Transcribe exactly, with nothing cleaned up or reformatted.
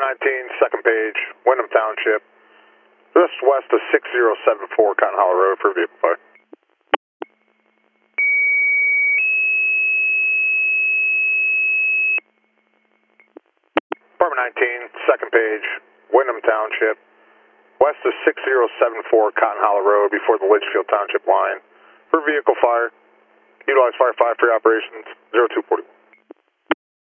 nineteen, second page, Wyndham Township, just west of six zero seven four Cotton Hollow Road for vehicle fire. Department nineteen, second page, Wyndham Township, west of six zero seven four Cotton Hollow Road before the Litchfield Township line for vehicle fire. Utilize Fire five for your operations, zero two forty-one.